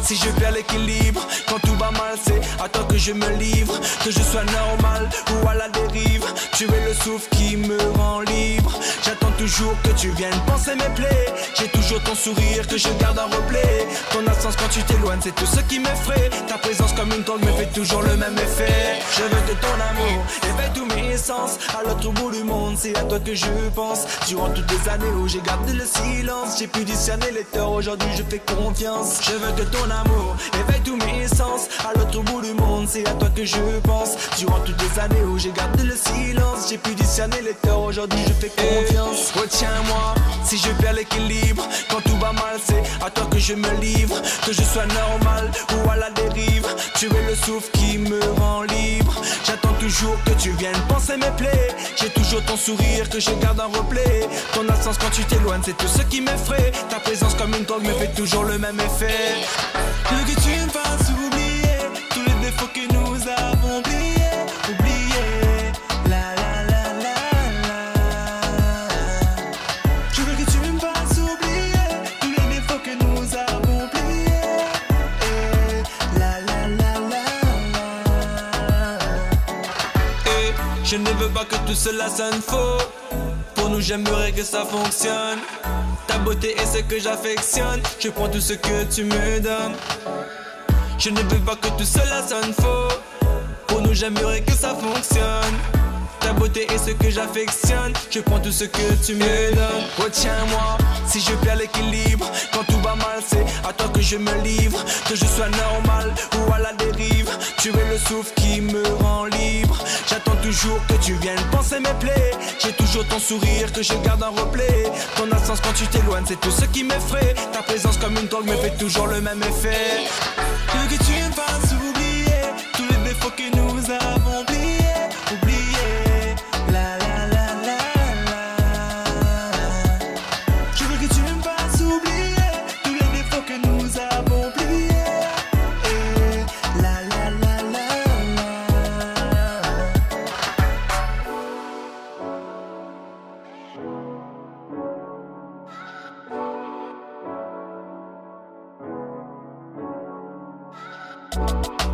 si je perds l'équilibre. Quand tout va mal, c'est à toi que je me livre. Que je sois normal ou à la dérive, tu es le souffle qui me rend libre. J'attends toujours que tu viennes penser mes plaies. J'ai toujours ton sourire que je garde en replay. Ton absence quand tu t'éloignes, c'est tout ce qui m'effraie. Ta présence comme une drogue me fait toujours le même effet. Je veux de ton amour, éveille tous mes sens. À l'autre bout du monde, c'est à toi que je pense. Durant toutes les années où j'ai gardé le silence, j'ai pu discerner les torts, aujourd'hui je fais confiance. Je veux de ton amour, éveille tous mes sens. À l'autre bout du monde, c'est à toi que je pense. Durant toutes les années où j'ai gardé le silence, j'ai pu discerner les torts, aujourd'hui je fais confiance. Retiens-moi, si je perds l'équilibre. Quand tout va mal, c'est à toi que je me livre. Que je sois normal ou à la dérive, tu es le souffle qui me rend libre. J'attends toujours que tu viennes penser mes plaies. J'ai toujours ton sourire que je garde en replay. Ton absence quand tu t'éloignes, c'est tout ce qui m'effraie. Ta présence comme une drogue me fait toujours le même effet. Je veux que tu me fasses oublier tous les défauts que nous avons oubliés. Oubliés, la la la la la. Je veux que tu me fasses oublier tous les défauts que nous avons oubliés. La la la la la. Je ne veux pas que tout cela sonne faux. Pour nous j'aimerais que ça fonctionne. Ta beauté est ce que j'affectionne. Je prends tout ce que tu me donnes. Je ne veux pas que tout cela sonne faux. Pour nous j'aimerais que ça fonctionne. Ta beauté est ce que j'affectionne. Je prends tout ce que tu me donnes. Retiens-moi, si je perds l'équilibre. Quand tout va mal, c'est à toi que je me livre. Que je sois normal ou à la dérive, tu es le souffle qui me rend libre. J'attends toujours que tu viennes penser mes plaies. J'ai toujours ton sourire que je garde en replay. Ton absence quand tu t'éloignes, c'est tout ce qui m'effraie. Ta présence comme une drogue me fait toujours le même effet. Je veux que tu me fasses oublier tous les défauts que nous avons oubliés. Oubliés, la la la la la. Je veux que tu me fasses oublier tous les défauts que nous avons oubliés. La la la la la.